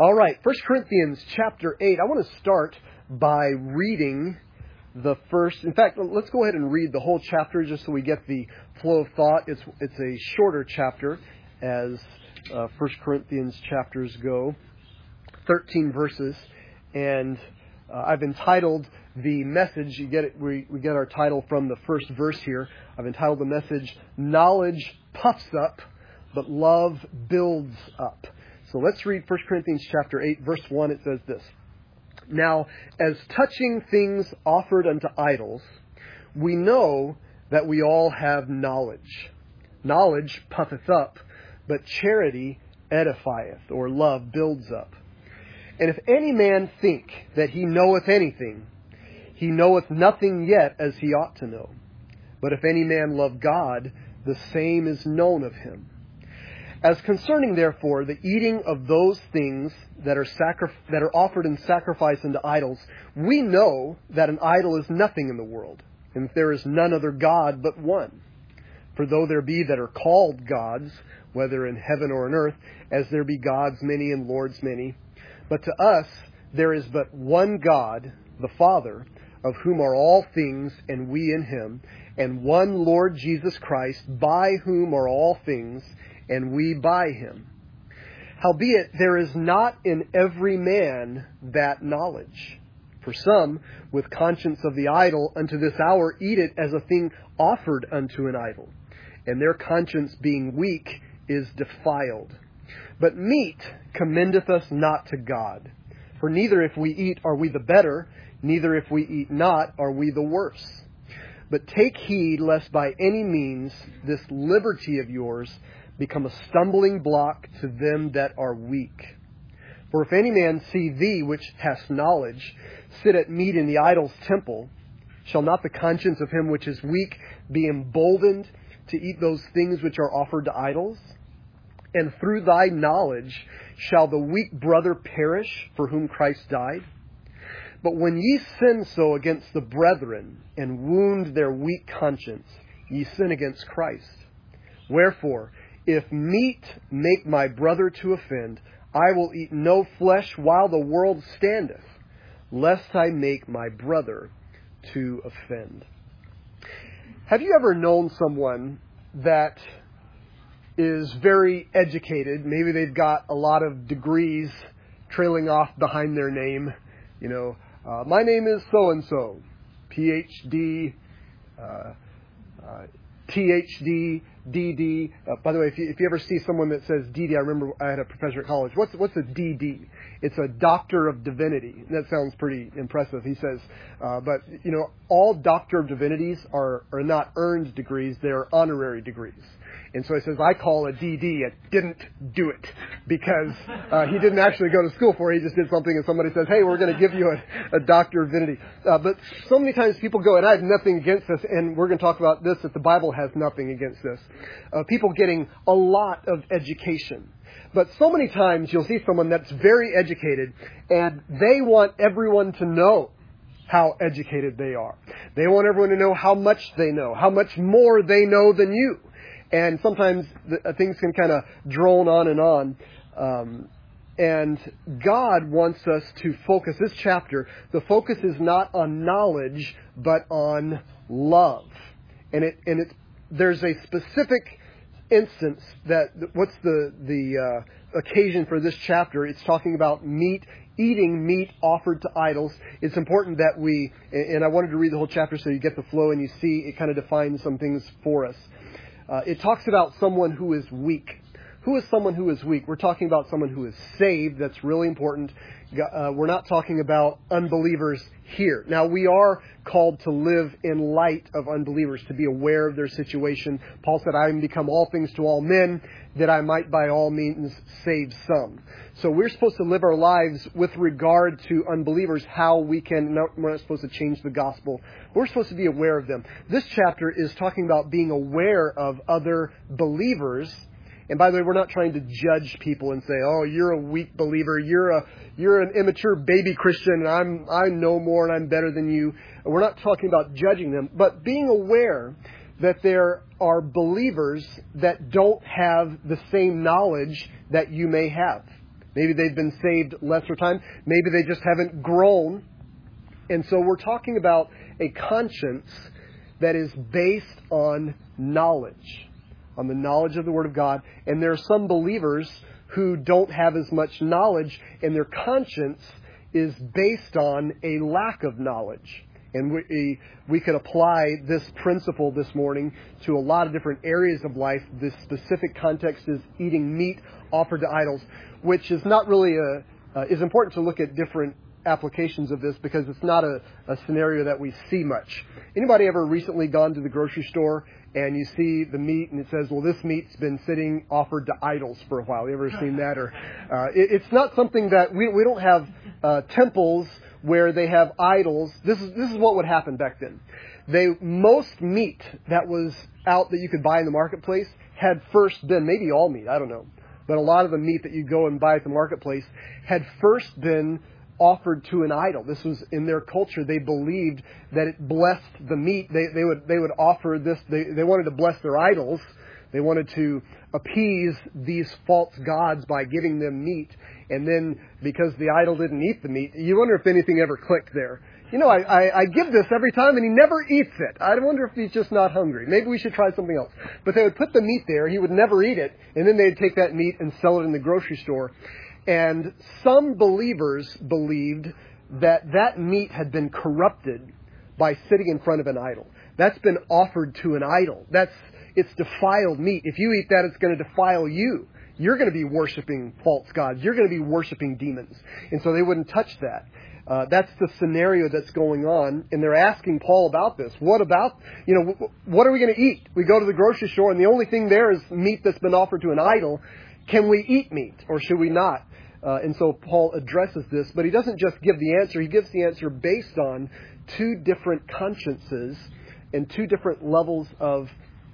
All right, 1 Corinthians chapter 8. I want to start by reading the first. In fact, let's go ahead and read the whole chapter just so we get the flow of thought. It's a shorter chapter as 1 Corinthians chapters go, 13 verses, and I've entitled the message. You get it. We get our title from the first verse here. I've entitled the message, "Knowledge Puffs Up, but Love Builds Up." So let's read 1 Corinthians chapter 8, verse 1. It says this: "Now, as touching things offered unto idols, we know that we all have knowledge. Knowledge puffeth up, but charity edifieth," or love builds up. "And if any man think that he knoweth anything, he knoweth nothing yet as he ought to know. But if any man love God, the same is known of him. As concerning, therefore, the eating of those things that are offered in sacrifice unto idols, we know that an idol is nothing in the world, and that there is none other God but one. For though there be that are called gods, whether in heaven or in earth, as there be gods many and lords many, but to us there is but one God, the Father, of whom are all things, and we in him, and one Lord Jesus Christ, by whom are all things, and we by him. Howbeit there is not in every man that knowledge. For some, with conscience of the idol, unto this hour eat it as a thing offered unto an idol, and their conscience being weak is defiled. But meat commendeth us not to God. For neither if we eat are we the better, neither if we eat not are we the worse. But take heed lest by any means this liberty of yours become a stumbling block to them that are weak. For if any man see thee, which hast knowledge, sit at meat in the idol's temple, shall not the conscience of him which is weak be emboldened to eat those things which are offered to idols? And through thy knowledge shall the weak brother perish for whom Christ died? But when ye sin so against the brethren, and wound their weak conscience, ye sin against Christ. Wherefore, if meat make my brother to offend, I will eat no flesh while the world standeth, lest I make my brother to offend." Have you ever known someone that is very educated? Maybe they've got a lot of degrees trailing off behind their name. You know, my name is so-and-so, PhD, THD, DD. By the way, if you ever see someone that says DD, I remember I had a professor at college. What's a DD? It's a Doctor of Divinity. That sounds pretty impressive. He says, but you know, all Doctor of Divinities are not earned degrees; they're honorary degrees. And so he says, I call a DD a didn't do it, because he didn't actually go to school for it. He just did something, and somebody says, hey, we're going to give you a Doctor of Divinity. But so many times people go, and I have nothing against this, and we're going to talk about this, that the Bible has nothing against this. People getting a lot of education. But so many times you'll see someone that's very educated, and they want everyone to know how educated they are. They want everyone to know how much they know, how much more they know than you. And sometimes things can kind of drone on and on. And God wants us to focus. This chapter, the focus is not on knowledge, but on love. And there's a specific instance that, what's the occasion for this chapter? It's talking about eating meat offered to idols. It's important that and I wanted to read the whole chapter so you get the flow and you see it kind of defines some things for us. It talks about someone who is weak. Who is someone who is weak? We're talking about someone who is saved. That's really important. We're not talking about unbelievers here. Now, we are called to live in light of unbelievers, to be aware of their situation. Paul said, I am become all things to all men, that I might by all means save some. So we're supposed to live our lives with regard to unbelievers, we're not supposed to change the gospel. We're supposed to be aware of them. This chapter is talking about being aware of other believers. And by the way, we're not trying to judge people and say, oh, you're a weak believer, you're an immature baby Christian, and I know more and I'm better than you. We're not talking about judging them, but being aware that there are believers that don't have the same knowledge that you may have. Maybe they've been saved lesser time. Maybe they just haven't grown. And so we're talking about a conscience that is based on knowledge, on the knowledge of the Word of God. And there are some believers who don't have as much knowledge, and their conscience is based on a lack of knowledge. And we could apply this principle this morning to a lot of different areas of life. This specific context is eating meat offered to idols, which is not really is important to look at different applications of this because it's not a scenario that we see much. Anybody ever recently gone to the grocery store and you see the meat and it says, well, this meat's been sitting offered to idols for a while? You ever seen that? Or it's not something that we don't have temples where they have idols. This is what would happen back then. Most meat that was out that you could buy in the marketplace had first been, maybe all meat, I don't know, but a lot of the meat that you go and buy at the marketplace had first been offered to an idol. This was in their culture. They believed that it blessed the meat. They would offer this. They wanted to bless their idols. They wanted to appease these false gods by giving them meat. And then because the idol didn't eat the meat, you wonder if anything ever clicked there. You know, I give this every time and he never eats it. I wonder if he's just not hungry. Maybe we should try something else. But they would put the meat there. He would never eat it. And then they'd take that meat and sell it in the grocery store. And some believers believed that that meat had been corrupted by sitting in front of an idol. That's been offered to an idol. It's defiled meat. If you eat that, it's going to defile you. You're going to be worshiping false gods. You're going to be worshiping demons. And so they wouldn't touch that. That's the scenario that's going on. And they're asking Paul about this. What about, what are we going to eat? We go to the grocery store and the only thing there is meat that's been offered to an idol. Can we eat meat or should we not? And so Paul addresses this, but he doesn't just give the answer. He gives the answer based on two different consciences and two different levels of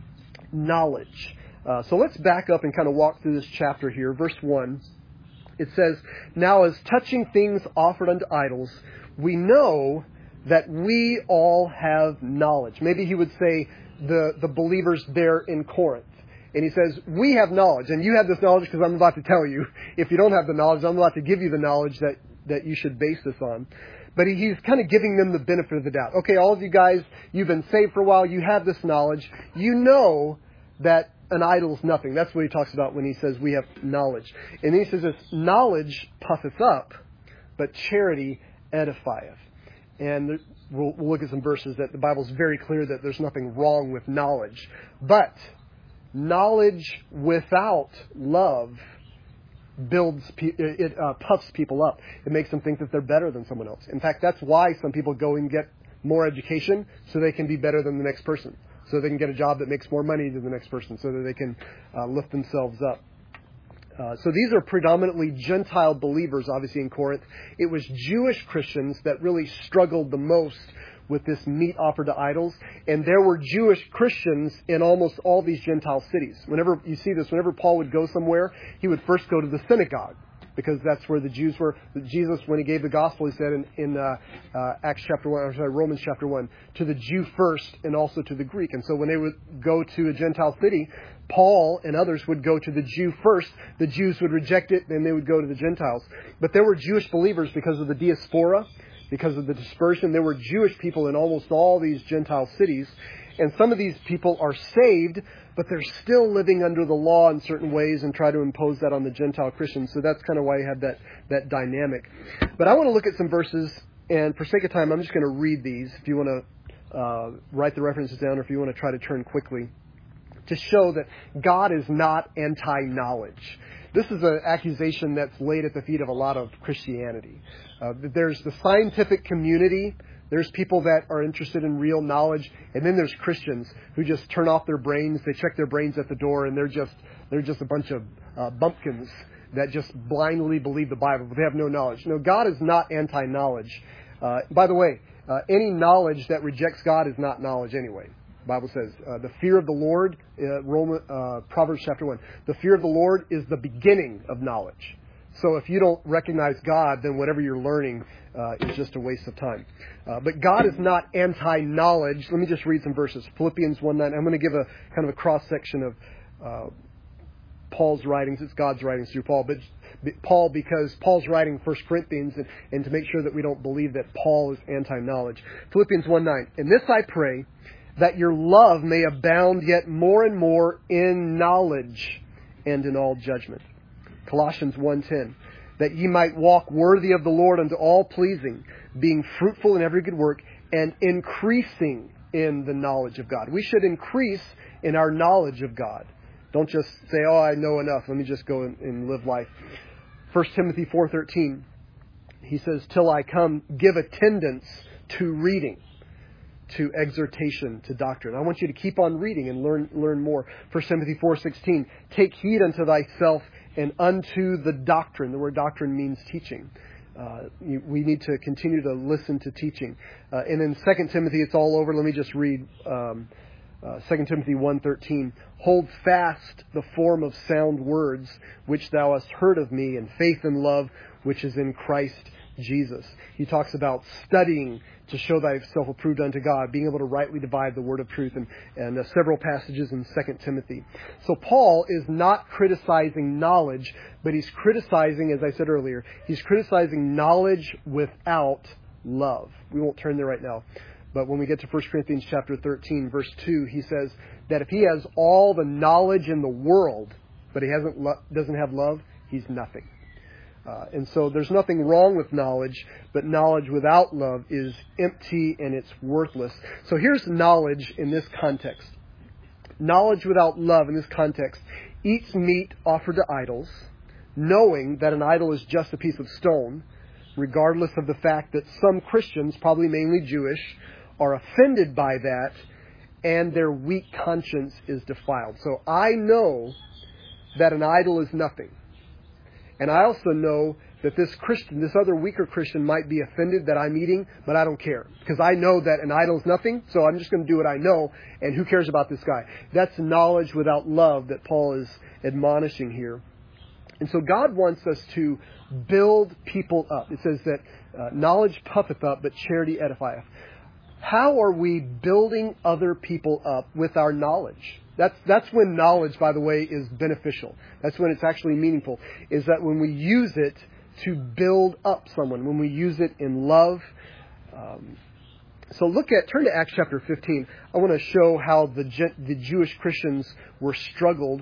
knowledge. So let's back up and kind of walk through this chapter here. Verse 1, it says, "Now as touching things offered unto idols, we know that we all have knowledge." Maybe he would say the believers there in Corinth. And he says, we have knowledge, and you have this knowledge because I'm about to tell you. If you don't have the knowledge, I'm about to give you the knowledge that you should base this on. But he's kind of giving them the benefit of the doubt. Okay, all of you guys, you've been saved for a while. You have this knowledge. You know that an idol is nothing. That's what he talks about when he says we have knowledge. And then he says this, knowledge puffeth up, but charity edifieth. And we'll look at some verses that the Bible's very clear that there's nothing wrong with knowledge. But knowledge without love puffs people up. It makes them think that they're better than someone else. In fact, that's why some people go and get more education so they can be better than the next person. So they can get a job that makes more money than the next person so that they can lift themselves up. So these are predominantly Gentile believers, obviously, in Corinth. It was Jewish Christians that really struggled the most with this meat offered to idols. And there were Jewish Christians in almost all these Gentile cities. Whenever you see this, whenever Paul would go somewhere, he would first go to the synagogue, because that's where the Jews were. Jesus, when he gave the gospel, he said in Romans chapter 1, to the Jew first and also to the Greek. And so when they would go to a Gentile city, Paul and others would go to the Jew first. The Jews would reject it, then they would go to the Gentiles. But there were Jewish believers because of the diaspora, because of the dispersion. There were Jewish people in almost all these Gentile cities. And some of these people are saved, but they're still living under the law in certain ways and try to impose that on the Gentile Christians. So that's kind of why you have that dynamic. But I want to look at some verses, and for sake of time, I'm just going to read these if you want to write the references down or if you want to try to turn quickly, to show that God is not anti-knowledge. This is an accusation that's laid at the feet of a lot of Christianity. There's the scientific community. There's people that are interested in real knowledge. And then there's Christians who just turn off their brains. They check their brains at the door, and they're just a bunch of bumpkins that just blindly believe the Bible, but they have no knowledge. No, God is not anti-knowledge. By the way, any knowledge that rejects God is not knowledge anyway. The Bible says, the fear of the Lord, Proverbs chapter 1, the fear of the Lord is the beginning of knowledge. So if you don't recognize God, then whatever you're learning is just a waste of time. But God is not anti-knowledge. Let me just read some verses. Philippians 1:9. I'm going to give a kind of a cross-section of Paul's writings, it's God's writings through Paul, but Paul, because Paul's writing 1 Corinthians, and to make sure that we don't believe that Paul is anti-knowledge. Philippians 1:9, "In this I pray, that your love may abound yet more and more in knowledge and in all judgment." Colossians 1:10, "That ye might walk worthy of the Lord unto all pleasing, being fruitful in every good work, and increasing in the knowledge of God." We should increase in our knowledge of God. Don't just say, "Oh, I know enough. Let me just go and live life." 1 Timothy 4:13, he says, "Till I come, give attendance to reading, to exhortation, to doctrine." I want you to keep on reading and learn more. 1 Timothy 4:16, "Take heed unto thyself and unto the doctrine." The word doctrine means teaching. We need to continue to listen to teaching. And in 2 Timothy, it's all over. Let me just read 2 Timothy 1:13. "Hold fast the form of sound words, which thou hast heard of me, in faith and love, which is in Christ Jesus." He talks about studying to show thyself approved unto God, being able to rightly divide the word of truth, and several passages in 2 Timothy. So Paul is not criticizing knowledge, but he's criticizing, as I said earlier, he's criticizing knowledge without love. We won't turn there right now. But when we get to 1 Corinthians chapter 13, verse 2, he says that if he has all the knowledge in the world, but he doesn't have love, he's nothing. And so there's nothing wrong with knowledge, but knowledge without love is empty and it's worthless. So here's knowledge in this context. Knowledge without love in this context eats meat offered to idols, knowing that an idol is just a piece of stone, regardless of the fact that some Christians, probably mainly Jewish, are offended by that, and their weak conscience is defiled. So I know that an idol is nothing. And I also know that this other weaker Christian might be offended that I'm eating, but I don't care. Because I know that an idol is nothing, so I'm just going to do what I know, and who cares about this guy? That's knowledge without love that Paul is admonishing here. And so God wants us to build people up. It says that knowledge puffeth up, but charity edifieth. How are we building other people up with our knowledge? That's when knowledge, by the way, is beneficial. That's when it's actually meaningful, is that when we use it to build up someone, when we use it in love. So turn to Acts chapter 15. I want to show how the Jewish Christians were struggling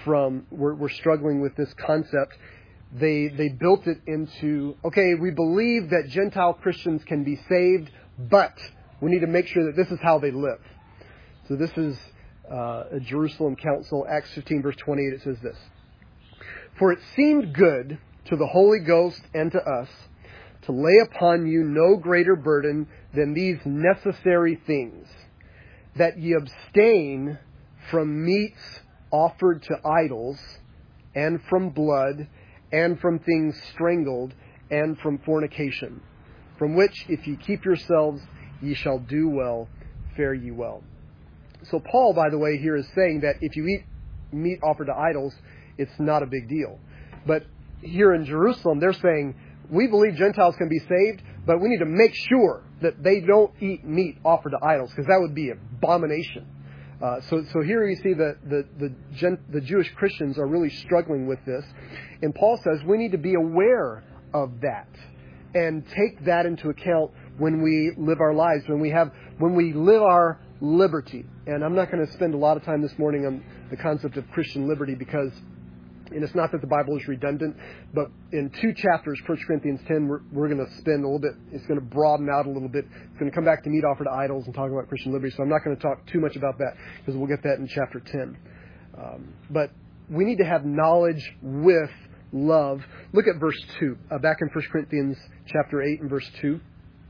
with this concept. They built it into, okay, we believe that Gentile Christians can be saved, but we need to make sure that this is how they live. So this is a Jerusalem council, Acts 15, verse 28. It says this: "For it seemed good to the Holy Ghost and to us to lay upon you no greater burden than these necessary things, that ye abstain from meats offered to idols, and from blood, and from things strangled, and from fornication, from which if ye keep yourselves, ye shall do well, fare ye well." So Paul, by the way, here is saying that if you eat meat offered to idols, it's not a big deal. But here in Jerusalem, they're saying, we believe Gentiles can be saved, but we need to make sure that they don't eat meat offered to idols, because that would be an abomination. So here you see the Jewish Christians are really struggling with this. And Paul says we need to be aware of that and take that into account when we live our lives, when we live our liberty. And I'm not going to spend a lot of time this morning on the concept of Christian liberty, because, and it's not that the Bible is redundant, but in 2 chapters, 1 Corinthians 10, we're going to spend a little bit, it's going to broaden out a little bit. It's going to come back to meat offered to idols and talk about Christian liberty, so I'm not going to talk too much about that, because we'll get that in chapter 10. But we need to have knowledge with love. Look at verse 2, back in 1 Corinthians chapter 8 and verse 2.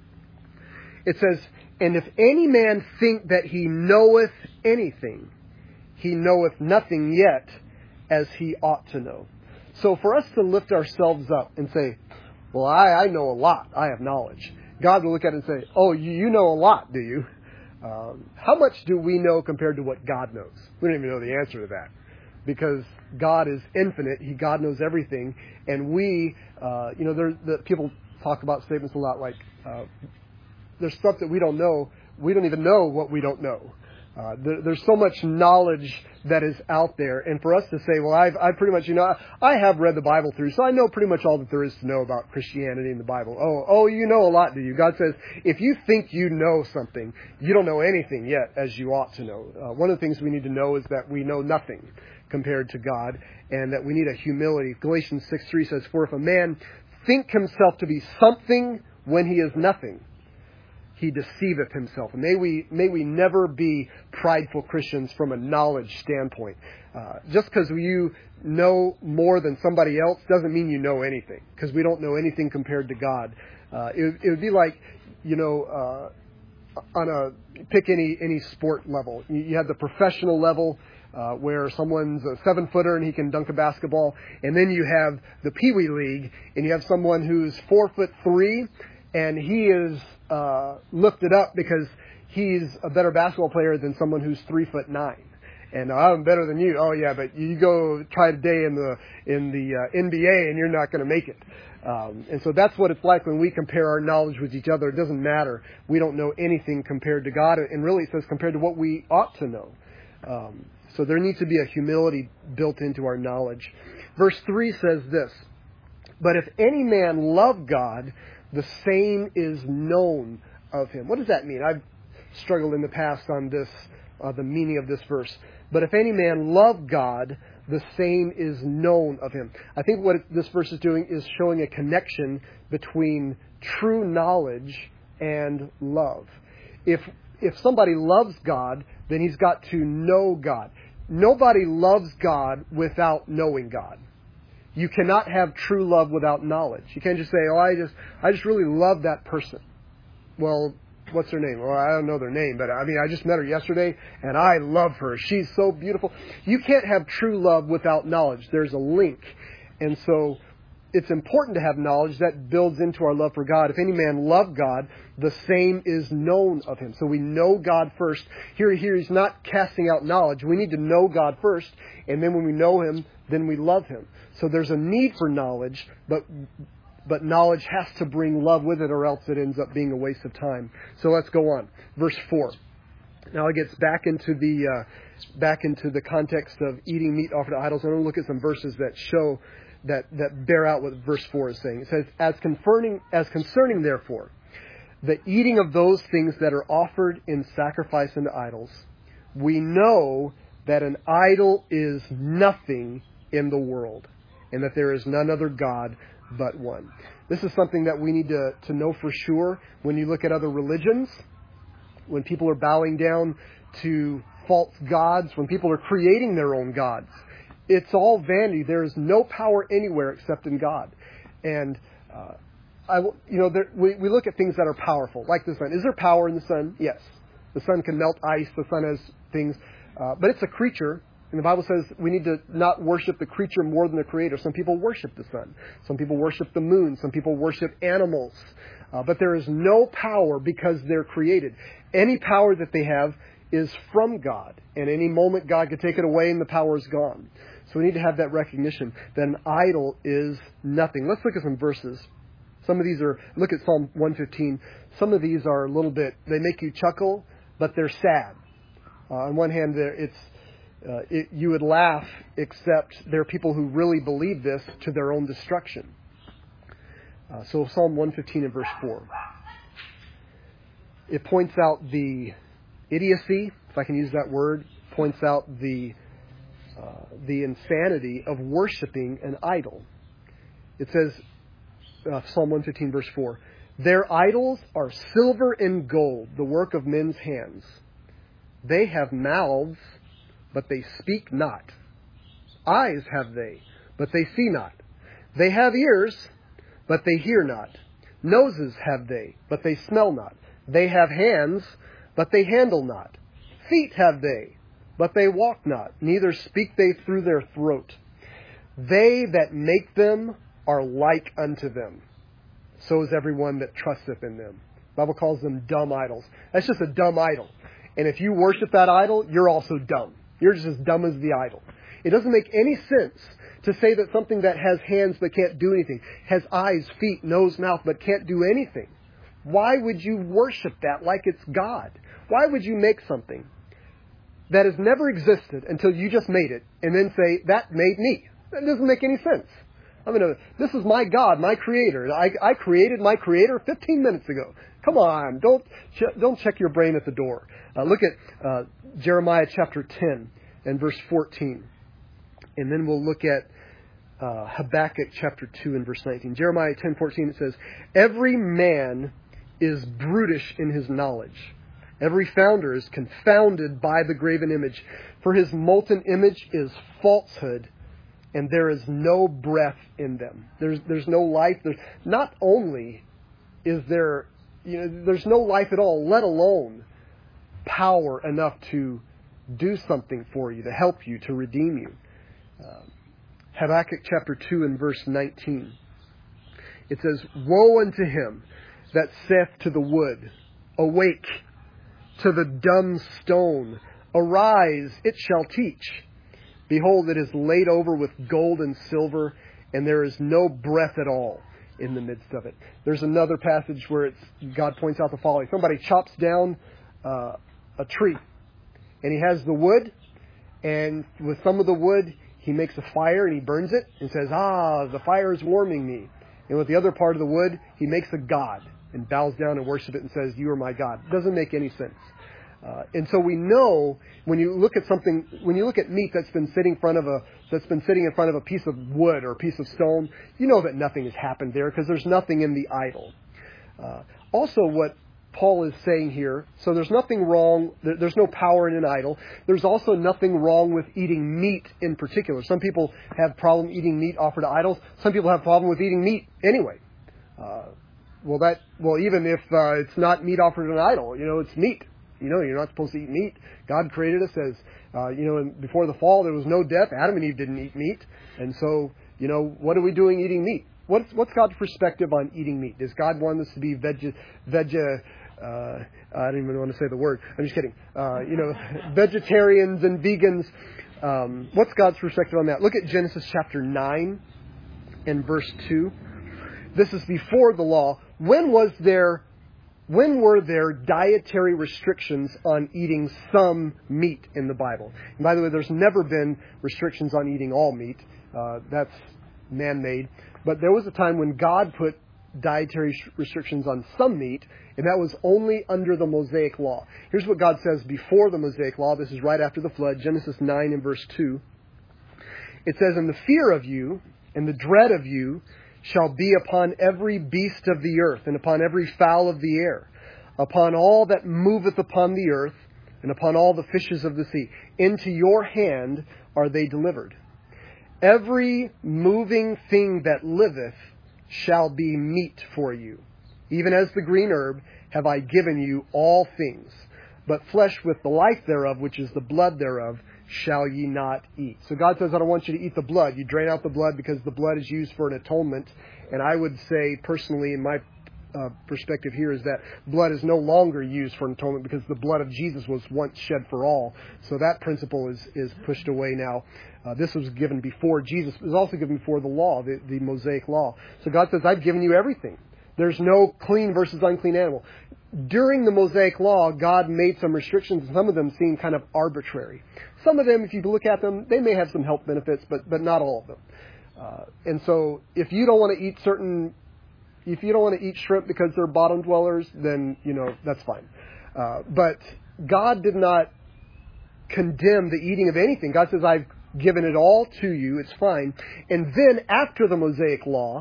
It says, "And if any man think that he knoweth anything, he knoweth nothing yet as he ought to know." So for us to lift ourselves up and say, well, I know a lot, I have knowledge. God will look at it and say, oh, you know a lot, do you? How much do we know compared to what God knows? We don't even know the answer to that, because God is infinite. God knows everything. And we, people talk about statements a lot like, there's stuff that we don't know. We don't even know what we don't know. There's so much knowledge that is out there, and for us to say, well, I pretty much, I have read the Bible through, so I know pretty much all that there is to know about Christianity in the Bible. Oh, you know a lot, do you? God says, if you think you know something, you don't know anything yet as you ought to know. One of the things we need to know is that we know nothing compared to God, and that we need a humility. Galatians 6:3 says, for if a man think himself to be something when he is nothing, he deceiveth himself. And may we never be prideful Christians from a knowledge standpoint. Just because you know more than somebody else doesn't mean you know anything, because we don't know anything compared to God. It would be like, pick any sport level. You have the professional level, where someone's a 7-footer and he can dunk a basketball, and then you have the Pee Wee League, and you have someone who's 4'3", and he is lifted up because he's a better basketball player than someone who's 3'9". And I'm better than you. Oh yeah, but you go try today in the NBA and you're not going to make it. And so that's what it's like when we compare our knowledge with each other. It doesn't matter. We don't know anything compared to God, and really it says compared to what we ought to know. So there needs to be a humility built into our knowledge. Verse 3 says this, but if any man love God, the same is known of him. What does that mean? I've struggled in the past on this, the meaning of this verse. But if any man love God, the same is known of him. I think what this verse is doing is showing a connection between true knowledge and love. If somebody loves God, then he's got to know God. Nobody loves God without knowing God. You cannot have true love without knowledge. You can't just say, I just really love that person. Well, what's her name? Well, I don't know their name, but I just met her yesterday and I love her. She's so beautiful. You can't have true love without knowledge. There's a link. And so it's important to have knowledge that builds into our love for God. If any man love God, the same is known of him. So we know God first. Here he's not casting out knowledge. We need to know God first, and then when we know him, then we love him. So there's a need for knowledge, but knowledge has to bring love with it, or else it ends up being a waste of time. So let's go on. Verse 4. Now it gets back into the context of eating meat offered to idols. I'm going to look at some verses that show that bear out what verse 4 is saying. It says, as concerning therefore the eating of those things that are offered in sacrifice unto idols, we know that an idol is nothing in the world, and that there is none other God but one. This is something that we need to know for sure when you look at other religions, when people are bowing down to false gods, when people are creating their own gods. It's all vanity. There is no power anywhere except in God. And we look at things that are powerful, like the sun. Is there power in the sun? Yes. The sun can melt ice. The sun has things. But it's a creature. And the Bible says we need to not worship the creature more than the Creator. Some people worship the sun. Some people worship the moon. Some people worship animals. But there is no power because they're created. Any power that they have is from God. And any moment God could take it away and the power is gone. So we need to have that recognition that an idol is nothing. Let's look at some verses. Some of these look at Psalm 115. Some of these are a little bit, they make you chuckle, but they're sad. On one hand, you would laugh, except there are people who really believe this to their own destruction. So Psalm 115 and verse 4. It points out the idiocy, if I can use that word, points out the insanity of worshiping an idol. It says, Psalm 115 verse 4, their idols are silver and gold, the work of men's hands. They have mouths, but they speak not. Eyes have they, but they see not. They have ears, but they hear not. Noses have they, but they smell not. They have hands, but they handle not. Feet have they, but they walk not, neither speak they through their throat. They that make them are like unto them. So is everyone that trusteth in them. The Bible calls them dumb idols. That's just a dumb idol. And if you worship that idol, you're also dumb. You're just as dumb as the idol. It doesn't make any sense to say that something that has hands but can't do anything, has eyes, feet, nose, mouth, but can't do anything. Why would you worship that like it's God? Why would you make something that has never existed until you just made it, and then say, that made me. That doesn't make any sense. I mean, this is my God, my Creator. I created my Creator 15 minutes ago. Come on, don't check your brain at the door. Look at Jeremiah chapter 10 and verse 14. And then we'll look at Habakkuk chapter 2 and verse 19. Jeremiah 10:14, it says, every man is brutish in his knowledge. Every founder is confounded by the graven image. For his molten image is falsehood, and there is no breath in them. There's no life. Not only is there, there's no life at all, let alone power enough to do something for you, to help you, to redeem you. Habakkuk chapter 2 and verse 19. It says, woe unto him that saith to the wood, awake, to the dumb stone, arise, it shall teach. Behold, it is laid over with gold and silver, and there is no breath at all in the midst of it. There's another passage where God points out the following. Somebody chops down a tree, and he has the wood, and with some of the wood, he makes a fire and he burns it and says, the fire is warming me. And with the other part of the wood, he makes a god and bows down and worships it and says, you are my God. It doesn't make any sense. And so we know when you look at meat that's been sitting in front of a piece of wood or a piece of stone, you know that nothing has happened there because there's nothing in the idol. Also, what Paul is saying here, so there's nothing wrong, there's no power in an idol. There's also nothing wrong with eating meat in particular. Some people have problem eating meat offered to idols. Some people have problem with eating meat anyway. Even if it's not meat offered to an idol, it's meat. You're not supposed to eat meat. God created us as, before the fall there was no death. Adam and Eve didn't eat meat. And so, what are we doing eating meat? What's God's perspective on eating meat? Does God want us to be I don't even want to say the word. I'm just kidding. Vegetarians and vegans. What's God's perspective on that? Look at Genesis chapter 9 and verse 2. This is before the law. When were there dietary restrictions on eating some meat in the Bible? And by the way, there's never been restrictions on eating all meat. That's man-made. But there was a time when God put dietary restrictions on some meat, and that was only under the Mosaic Law. Here's what God says before the Mosaic Law. This is right after the flood, Genesis 9 and verse 2. It says, and the fear of you and the dread of you shall be upon every beast of the earth, and upon every fowl of the air, upon all that moveth upon the earth, and upon all the fishes of the sea. Into your hand are they delivered. Every moving thing that liveth shall be meat for you. Even as the green herb have I given you all things. But flesh with the life thereof, which is the blood thereof, shall ye not eat. So God says, I don't want you to eat the blood. You drain out the blood because the blood is used for an atonement. And I would say, personally, in my perspective here, is that blood is no longer used for an atonement because the blood of Jesus was once shed for all. So that principle is pushed away now. This was given before Jesus. It was also given before the law, the Mosaic law. So God says, I've given you everything. There's no clean versus unclean animal. During the Mosaic law, God made some restrictions, and some of them seem kind of arbitrary. Some of them, if you look at them, they may have some health benefits, but not all of them. And so, if you don't want to eat shrimp because they're bottom dwellers, then, that's fine. But God did not condemn the eating of anything. God says, I've given it all to you, it's fine. And then, after the Mosaic law,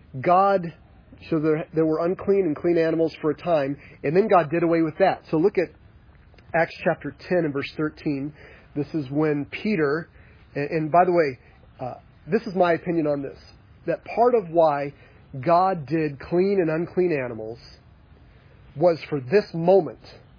so there were unclean and clean animals for a time, and then God did away with that. So look at Acts chapter 10 and verse 13. This is when Peter, and by the way, this is my opinion on this, that part of why God did clean and unclean animals was for this moment,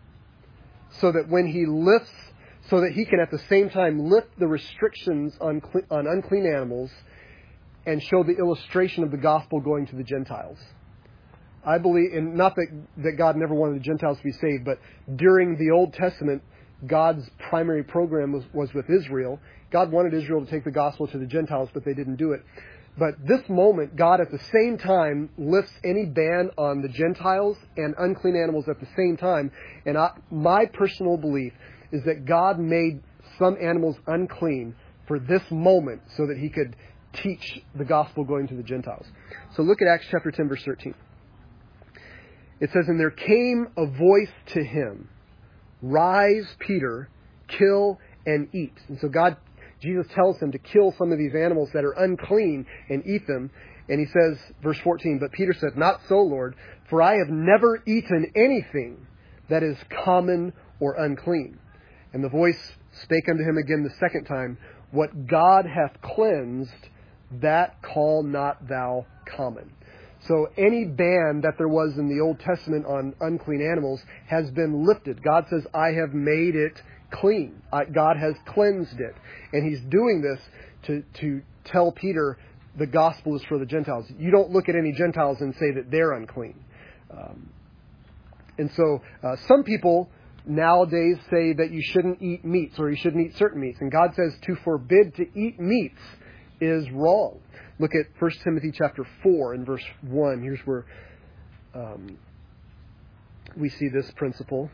so that when he lifts, so that he can at the same time lift the restrictions on unclean animals and show the illustration of the gospel going to the Gentiles. I believe, and not that God never wanted the Gentiles to be saved, but during the Old Testament, God's primary program was with Israel. God wanted Israel to take the gospel to the Gentiles, but they didn't do it. But this moment, God at the same time lifts any ban on the Gentiles and unclean animals at the same time. And my personal belief is that God made some animals unclean for this moment so that he could teach the gospel going to the Gentiles. So look at Acts chapter 10, verse 13. It says, "And there came a voice to him, 'Rise, Peter, kill and eat.'" And so Jesus tells him to kill some of these animals that are unclean and eat them. And he says, verse 14, "But Peter said, 'Not so, Lord, for I have never eaten anything that is common or unclean.' And the voice spake unto him again the second time, 'What God hath cleansed, that call not thou common.'" So any ban that there was in the Old Testament on unclean animals has been lifted. God says, "I have made it clean." God has cleansed it. And he's doing this to tell Peter the gospel is for the Gentiles. You don't look at any Gentiles and say that they're unclean. And so some people nowadays say that you shouldn't eat meats or you shouldn't eat certain meats. And God says to forbid to eat meats is wrong. Look at 1 Timothy chapter 4 and verse 1. Here's where we see this principle.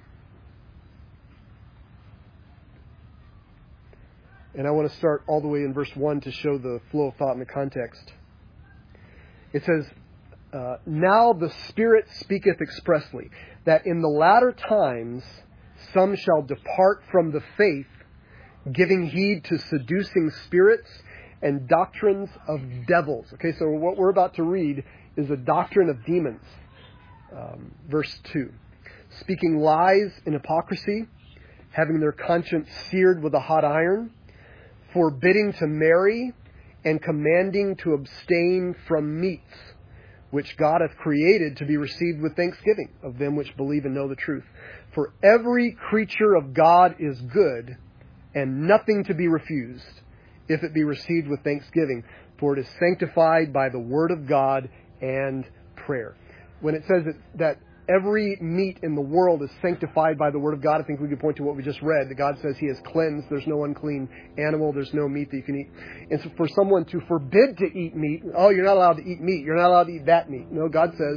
And I want to start all the way in verse 1 to show the flow of thought in the context. It says, "Now the Spirit speaketh expressly, that in the latter times some shall depart from the faith, giving heed to seducing spirits and doctrines of devils." Okay, so what we're about to read is a doctrine of demons. Verse 2. "Speaking lies in hypocrisy, having their conscience seared with a hot iron, forbidding to marry, and commanding to abstain from meats, which God hath created to be received with thanksgiving of them which believe and know the truth. For every creature of God is good, and nothing to be refused, if it be received with thanksgiving, for it is sanctified by the word of God and prayer." When it says that every meat in the world is sanctified by the word of God, I think we could point to what we just read, that God says he has cleansed. There's no unclean animal. There's no meat that you can eat. And so for someone to forbid to eat meat, "Oh, you're not allowed to eat meat. You're not allowed to eat that meat." No, God says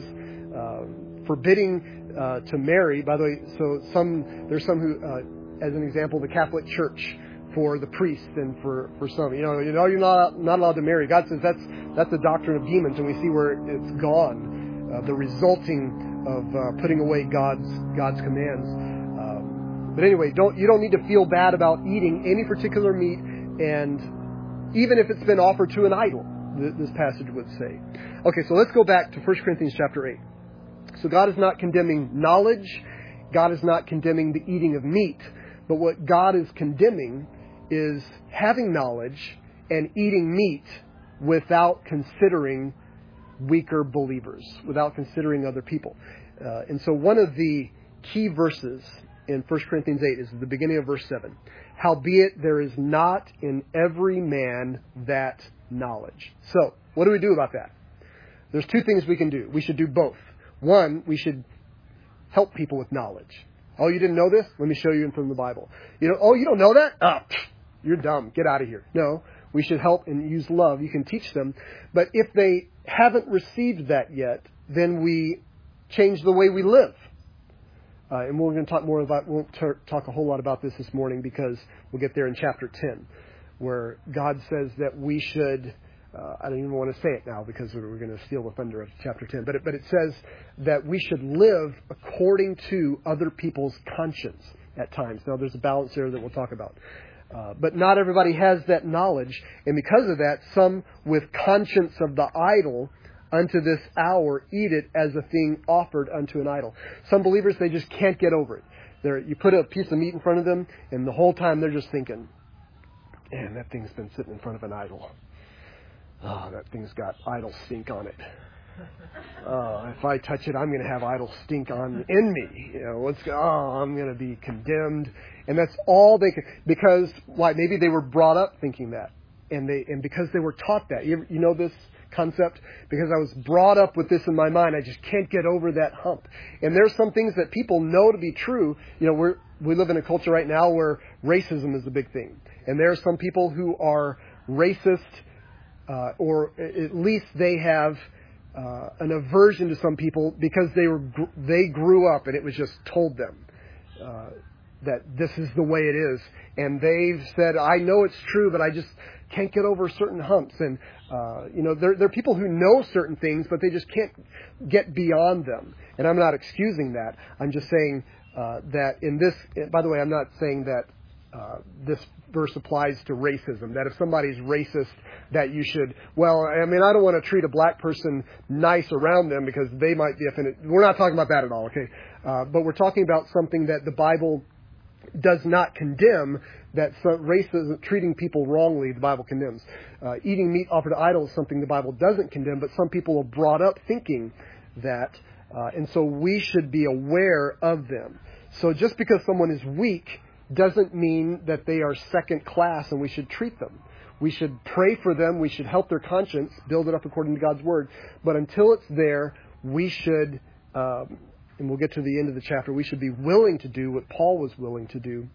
forbidding to marry. By the way, so there's some who, as an example, the Catholic Church for the priests and for some, you're not allowed to marry. God says that's a doctrine of demons, and we see where it's gone. The resulting of putting away God's commands. But anyway, you don't need to feel bad about eating any particular meat, and even if it's been offered to an idol, this passage would say. Okay, so let's go back to 1 Corinthians chapter 8. So God is not condemning knowledge. God is not condemning the eating of meat. But what God is condemning is having knowledge and eating meat without considering weaker believers, without considering other people. And so one of the key verses in 1 Corinthians 8 is the beginning of verse 7. "Howbeit there is not in every man that knowledge." So, what do we do about that? There's two things we can do. We should do both. One, we should help people with knowledge. "Oh, you didn't know this? Let me show you from the Bible." "Oh, you don't know that? Oh, you're dumb. Get out of here." No, we should help and use love. You can teach them. But if they haven't received that yet, then we change the way we live. And we're going to talk more about, won't talk a whole lot about this morning because we'll get there in chapter 10, where God says that we should, I don't even want to say it now because we're going to steal the thunder of chapter 10, but it says that we should live according to other people's conscience at times. Now there's a balance there that we'll talk about. But not everybody has that knowledge, and because of that, some with conscience of the idol unto this hour eat it as a thing offered unto an idol. Some believers, they just can't get over it. You put a piece of meat in front of them, and the whole time they're just thinking, "Man, that thing's been sitting in front of an idol. Oh, that thing's got idol stink on it. If I touch it, I'm going to have idol stink in me. I'm going to be condemned." And that's all they can, because why? Maybe they were brought up thinking that, and because they were taught that. You know this concept? Because I was brought up with this in my mind, I just can't get over that hump. And there's some things that people know to be true. We live in a culture right now where racism is a big thing, and there are some people who are racist, or at least they have an aversion to some people because they grew up and it was just told them. that this is the way it is. And they've said, I know it's true, but I just can't get over certain humps. And, there are people who know certain things, but they just can't get beyond them. And I'm not excusing that. I'm just saying that in this, by the way, I'm not saying that this verse applies to racism, that if somebody's racist, that you should, I don't want to treat a black person nice around them because they might be offended. We're not talking about that at all, okay? But we're talking about something that the Bible does not condemn, that racism, treating people wrongly, the Bible condemns. Eating meat offered to idols is something the Bible doesn't condemn, but some people are brought up thinking that, and so we should be aware of them. So just because someone is weak doesn't mean that they are second class and we should treat them. We should pray for them. We should help their conscience, build it up according to God's Word. But until it's there, we should, and we'll get to the end of the chapter, we should be willing to do what Paul was willing to do,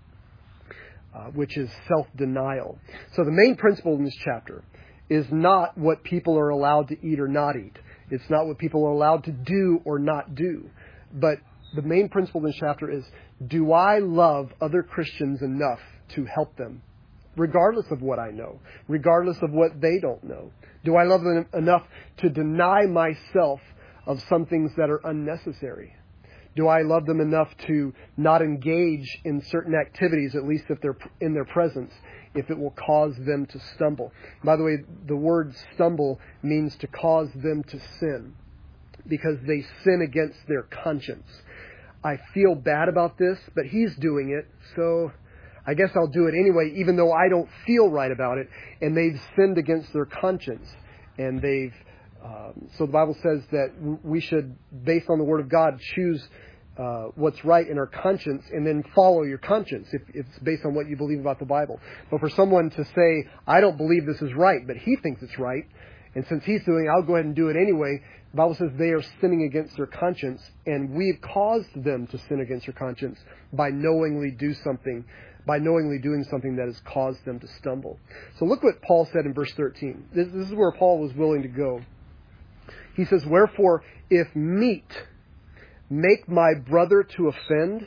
which is self-denial. So the main principle in this chapter is not what people are allowed to eat or not eat. It's not what people are allowed to do or not do. But the main principle in this chapter is, do I love other Christians enough to help them, regardless of what I know, regardless of what they don't know? Do I love them enough to deny myself of some things that are unnecessary? Do I love them enough to not engage in certain activities, at least if they're in their presence, if it will cause them to stumble? By the way, the word stumble means to cause them to sin, because they sin against their conscience. I feel bad about this, but he's doing it, so I guess I'll do it anyway, even though I don't feel right about it. And they've sinned against their conscience. And so the Bible says that we should, based on the Word of God, choose what's right in our conscience and then follow your conscience if it's based on what you believe about the Bible. But for someone to say, I don't believe this is right, but he thinks it's right, and since he's doing it, I'll go ahead and do it anyway, the Bible says they are sinning against their conscience, and we've caused them to sin against their conscience by knowingly doing something that has caused them to stumble. So look what Paul said in verse 13. This is where Paul was willing to go. He says, wherefore, if meat make my brother to offend,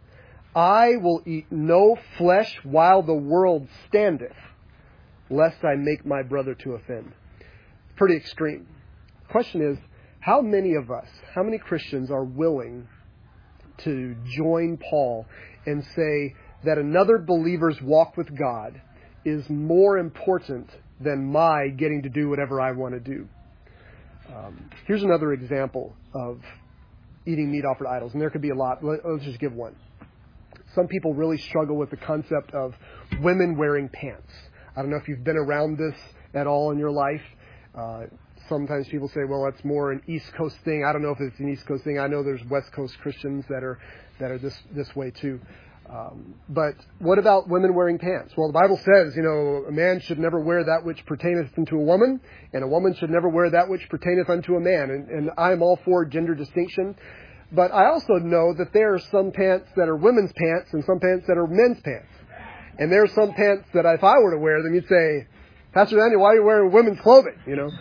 I will eat no flesh while the world standeth, lest I make my brother to offend. Pretty extreme. The question is, how many of us, how many Christians are willing to join Paul and say that another believer's walk with God is more important than my getting to do whatever I want to do? Here's another example of eating meat offered to idols, and there could be a lot. Let's just give one. Some people really struggle with the concept of women wearing pants. I don't know if you've been around this at all in your life. Sometimes people say, well, that's more an East Coast thing. I don't know if it's an East Coast thing. I know there's West Coast Christians that are this way too. But what about women wearing pants? Well, the Bible says, a man should never wear that which pertaineth unto a woman, and a woman should never wear that which pertaineth unto a man. And I'm all for gender distinction. But I also know that there are some pants that are women's pants and some pants that are men's pants. And there are some pants that if I were to wear them, you'd say, Pastor Daniel, why are you wearing women's clothing?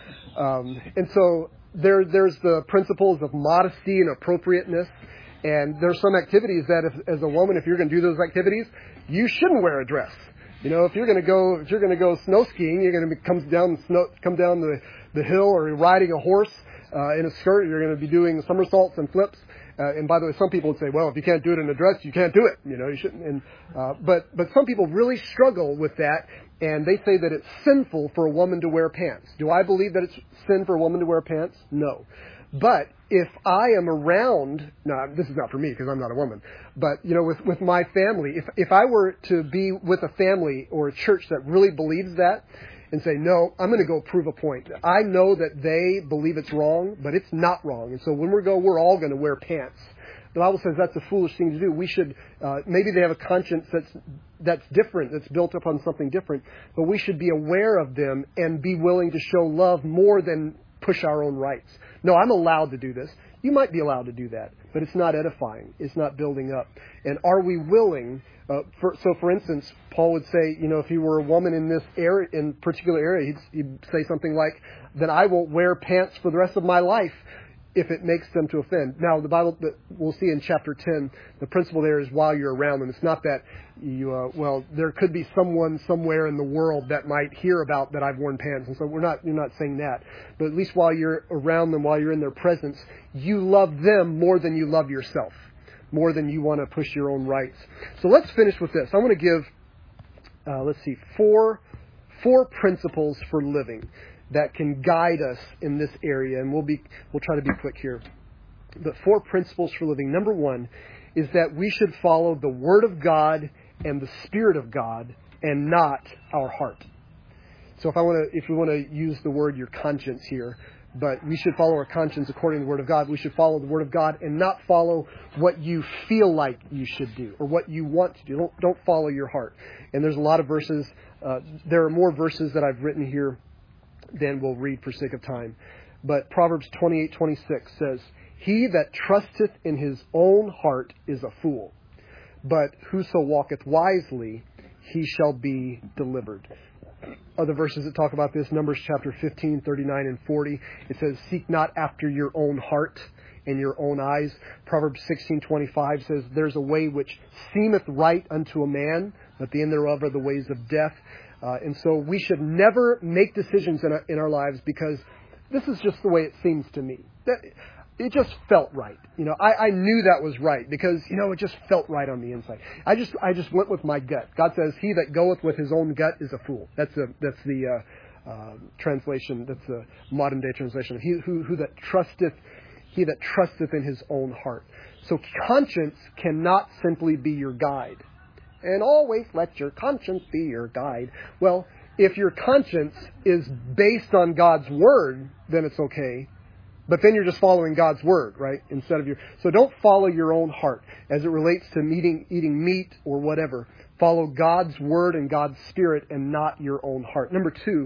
And so there's the principles of modesty and appropriateness. And there's some activities that, as a woman, if you're going to do those activities, you shouldn't wear a dress. If you're going to go snow skiing, you're going to come down the hill, or riding a horse in a skirt. You're going to be doing somersaults and flips. And by the way, some people would say, well, if you can't do it in a dress, you can't do it. You shouldn't. But some people really struggle with that, and they say that it's sinful for a woman to wear pants. Do I believe that it's sin for a woman to wear pants? No. But if I am around, now this is not for me because I'm not a woman, but with my family, if I were to be with a family or a church that really believes that and say, no, I'm going to go prove a point. I know that they believe it's wrong, but it's not wrong. And so when we're all going to wear pants. The Bible says that's a foolish thing to do. We should, maybe they have a conscience that's different, that's built upon something different, but we should be aware of them and be willing to show love more than push our own rights. No, I'm allowed to do this. You might be allowed to do that, but it's not edifying. It's not building up. And are we willing? For instance, Paul would say, if he were a woman in this area, in particular area, he'd say something like, "Then I won't wear pants for the rest of my life." if it makes them to offend. Now, the Bible, we'll see in chapter 10, the principle there is while you're around them. It's not that there could be someone somewhere in the world that might hear about that I've worn pants. And so you're not saying that. But at least while you're around them, while you're in their presence, you love them more than you love yourself, more than you want to push your own rights. So let's finish with this. I want to give, four principles for living that can guide us in this area, and we'll try to be quick here. But 4 principles for living. Number 1 is that we should follow the Word of God and the Spirit of God, and not our heart. So if we want to use the word your conscience here, but we should follow our conscience according to the Word of God. We should follow the Word of God and not follow what you feel like you should do or what you want to do. Don't follow your heart. And there's a lot of verses. There are more verses that I've written here than we'll read for sake of time. But Proverbs 28:26 says, "He that trusteth in his own heart is a fool, but whoso walketh wisely, he shall be delivered." Other verses that talk about this, Numbers chapter 15, 39 and 40, it says, "Seek not after your own heart and your own eyes." Proverbs 16:25 says, "There's a way which seemeth right unto a man, but the end thereof are the ways of death." And so we should never make decisions in our lives because this is just the way it seems to me. It just felt right. I knew that was right because, it just felt right on the inside. I just went with my gut. God says, "He that goeth with his own gut is a fool." That's the translation. That's the modern day translation. He that trusteth in his own heart. So conscience cannot simply be your guide. And always let your conscience be your guide. Well, if your conscience is based on God's Word, then it's okay. But then you're just following God's Word, right? So don't follow your own heart as it relates to eating meat or whatever. Follow God's Word and God's Spirit and not your own heart. Number 2,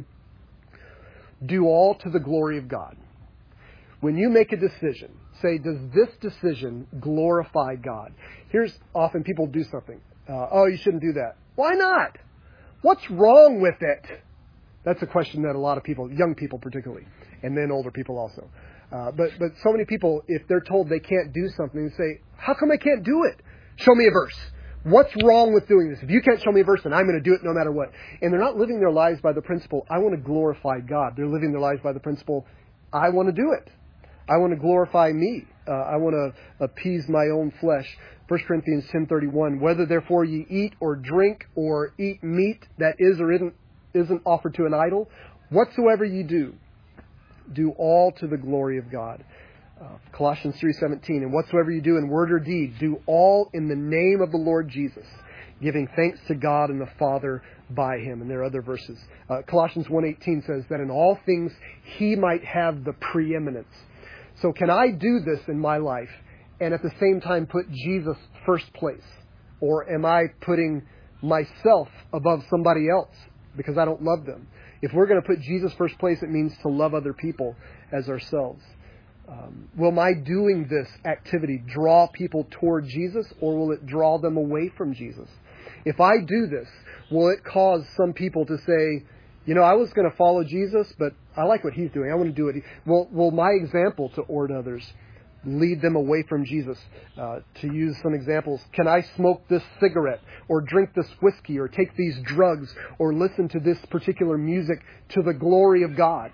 do all to the glory of God. When you make a decision, say, does this decision glorify God? Here's often people do something. You shouldn't do that. Why not? What's wrong with it? That's a question that a lot of people, young people particularly, and then older people also. But so many people, if they're told they can't do something, say, "How come I can't do it? Show me a verse. What's wrong with doing this? If you can't show me a verse, then I'm going to do it no matter what." And they're not living their lives by the principle, "I want to glorify God." They're living their lives by the principle, "I want to do it. I want to glorify me. I want to appease my own flesh." 1 Corinthians 10:31, "Whether therefore ye eat or drink or eat meat that is or isn't offered to an idol, whatsoever ye do, do all to the glory of God." Colossians 3:17, "And whatsoever you do in word or deed, do all in the name of the Lord Jesus, giving thanks to God and the Father by Him." And there are other verses. Colossians 1:18 says that in all things He might have the preeminence. So can I do this in my life and at the same time put Jesus first place? Or am I putting myself above somebody else because I don't love them? If we're going to put Jesus first place, it means to love other people as ourselves. Will my doing this activity draw people toward Jesus, or will it draw them away from Jesus? If I do this, will it cause some people to say, I was going to follow Jesus, but I like what he's doing. I want to do it. Will my example toward others lead them away from Jesus? To use some examples, can I smoke this cigarette or drink this whiskey or take these drugs or listen to this particular music to the glory of God?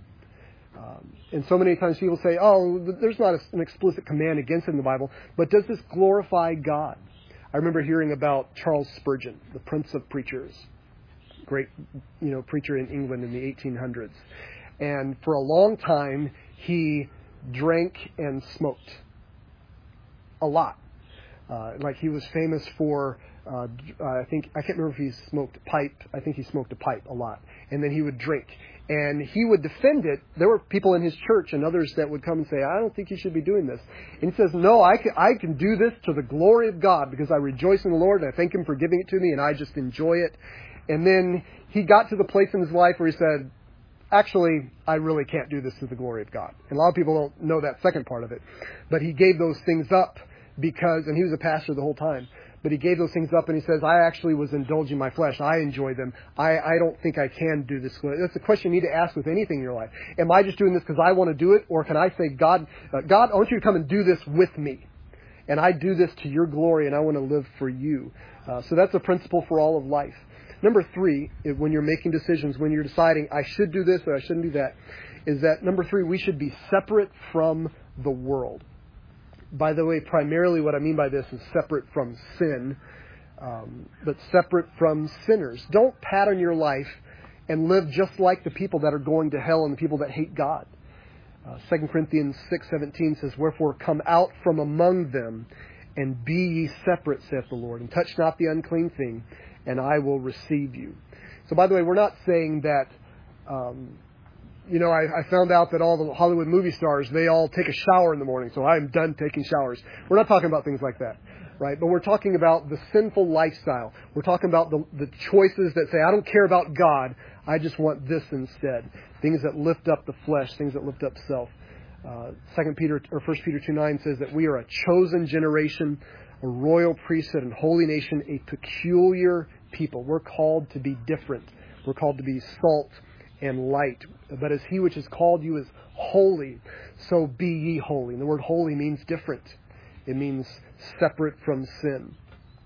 And so many times people say, there's not an explicit command against it in the Bible, but does this glorify God? I remember hearing about Charles Spurgeon, the Prince of Preachers, great preacher in England in the 1800s. And for a long time, he drank and smoked a lot. He was famous for, I can't remember if he smoked pipe. I think he smoked a pipe a lot. And then he would drink. And he would defend it. There were people in his church and others that would come and say, "I don't think you should be doing this." And he says, "No, I can do this to the glory of God because I rejoice in the Lord and I thank Him for giving it to me and I just enjoy it." And then he got to the place in his life where he said, "Actually, I really can't do this to the glory of God." And a lot of people don't know that second part of it. But he gave those things up and he was a pastor the whole time. but he gave those things up and he says, I actually was indulging my flesh. I enjoy them. I don't think I can do this. That's a question you need to ask with anything in your life. Am I just doing this because I want to do it? Or can I say, God, I want you to come and do this with me. And I do this to your glory and I want to live for you. So that's a principle for all of life. Number 3, when you're making decisions, when you're deciding I should do this or I shouldn't do that, is that number 3, we should be separate from the world. By the way, primarily what I mean by this is separate from sin, but separate from sinners. Don't pattern your life and live just like the people that are going to hell and the people that hate God. 2 Corinthians 6:17 says, Wherefore come out from among them, and be ye separate, saith the Lord, and touch not the unclean thing, and I will receive you. So by the way, we're not saying that, I found out that all the Hollywood movie stars, they all take a shower in the morning, so I'm done taking showers. We're not talking about things like that, right? But we're talking about the sinful lifestyle. We're talking about the choices that say, I don't care about God, I just want this instead. Things that lift up the flesh, things that lift up self. 1 Peter 2:9 says that we are a chosen generation, a royal priesthood and holy nation, a peculiar people. We're called to be different. We're called to be salt and light. But as he which has called you is holy, so be ye holy. And the word holy means different. It means separate from sin.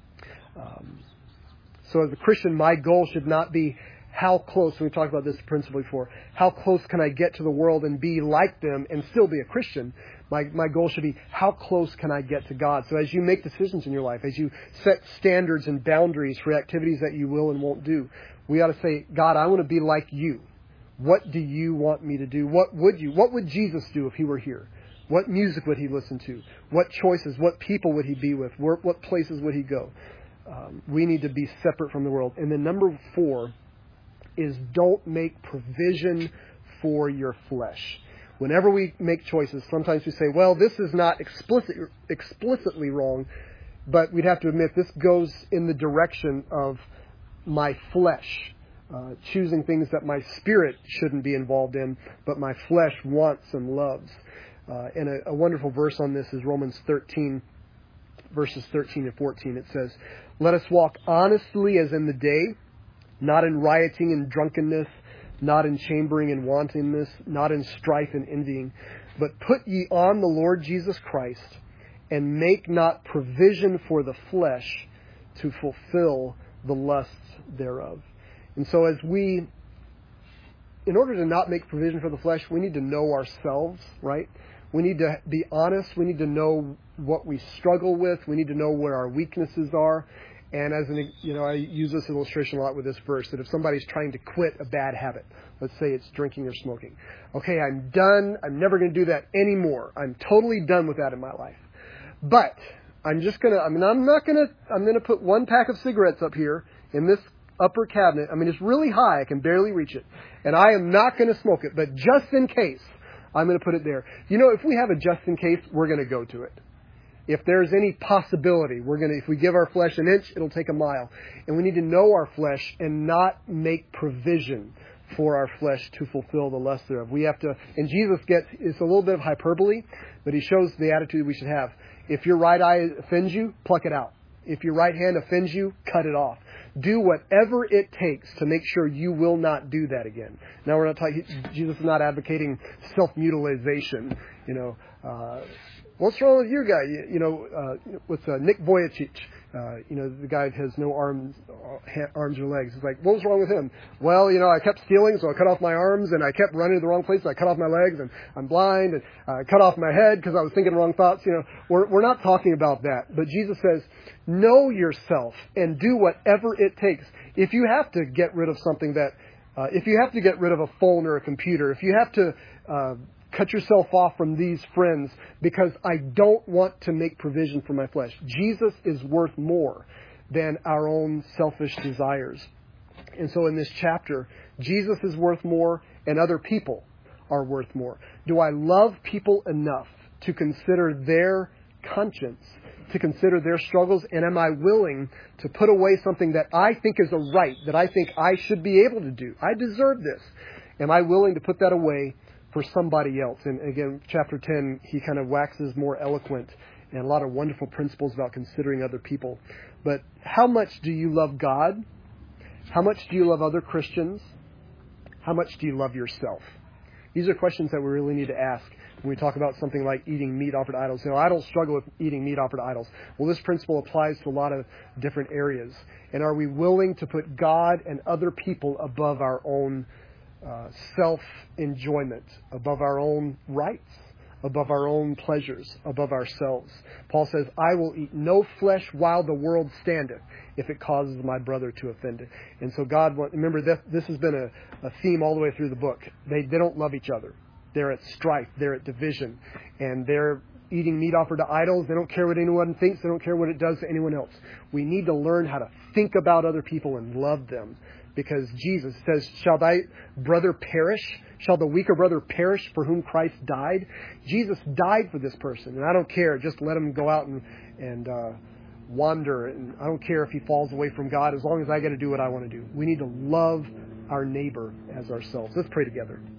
So as a Christian, my goal should not be how close, and we talked about this principle before, how close can I get to the world and be like them and still be a Christian? My goal should be, how close can I get to God? So as you make decisions in your life, as you set standards and boundaries for activities that you will and won't do, we ought to say, God, I want to be like you. What do you want me to do? What would Jesus do if he were here? What music would he listen to? What choices, what people would he be with? What places would he go? We need to be separate from the world. And then number 4 is don't make provision for your flesh. Whenever we make choices, sometimes we say, well, this is not explicitly wrong, but we'd have to admit this goes in the direction of my flesh, choosing things that my spirit shouldn't be involved in, but my flesh wants and loves. And a wonderful verse on this is Romans 13, verses 13 and 14. It says, Let us walk honestly as in the day, not in rioting and drunkenness, not in chambering and wantonness, not in strife and envying, but put ye on the Lord Jesus Christ, and make not provision for the flesh to fulfill the lusts thereof. And so in order to not make provision for the flesh, we need to know ourselves, right? We need to be honest. We need to know what we struggle with. We need to know where our weaknesses are. And I use this illustration a lot with this verse, that if somebody's trying to quit a bad habit, let's say it's drinking or smoking. Okay, I'm done. I'm never going to do that anymore. I'm totally done with that in my life. But I'm going to put one pack of cigarettes up here in this upper cabinet. I mean, it's really high. I can barely reach it. And I am not going to smoke it. But just in case, I'm going to put it there. If we have a just in case, we're going to go to it. If there's any possibility, if we give our flesh an inch, it'll take a mile. And we need to know our flesh and not make provision for our flesh to fulfill the lust thereof. We have to, and Jesus it's a little bit of hyperbole, but he shows the attitude we should have. If your right eye offends you, pluck it out. If your right hand offends you, cut it off. Do whatever it takes to make sure you will not do that again. Now, we're not talking, Jesus is not advocating self-mutilation, What's wrong with you guy? What's Nick Vujicic? The guy has no arms or legs. It's like, what's wrong with him? Well, I kept stealing, so I cut off my arms, and I kept running to the wrong place, so I cut off my legs, and I'm blind, and I cut off my head because I was thinking the wrong thoughts. We're not talking about that. But Jesus says, know yourself and do whatever it takes. If you have to get rid of something if you have to get rid of a phone or a computer, if you have to cut yourself off from these friends because I don't want to make provision for my flesh. Jesus is worth more than our own selfish desires. And so in this chapter, Jesus is worth more and other people are worth more. Do I love people enough to consider their conscience, to consider their struggles, and am I willing to put away something that I think is a right, that I think I should be able to do? I deserve this. Am I willing to put that away for somebody else? And again, chapter 10, he kind of waxes more eloquent and a lot of wonderful principles about considering other people. But how much do you love God? How much do you love other Christians? How much do you love yourself? These are questions that we really need to ask when we talk about something like eating meat offered to idols. You know, I don't struggle with eating meat offered to idols. Well, this principle applies to a lot of different areas. And are we willing to put God and other people above our own self-enjoyment, above our own rights, above our own pleasures, above ourselves? Paul says, I will eat no flesh while the world standeth, if it causes my brother to offend it. And so remember, this has been a theme all the way through the book. They don't love each other. They're at strife. They're at division. And they're eating meat offered to idols. They don't care what anyone thinks. They don't care what it does to anyone else. We need to learn how to think about other people and love them. Because Jesus says, shall thy brother perish? Shall the weaker brother perish for whom Christ died? Jesus died for this person. And I don't care. Just let him go out and wander. And I don't care if he falls away from God, as long as I get to do what I want to do. We need to love our neighbor as ourselves. Let's pray together.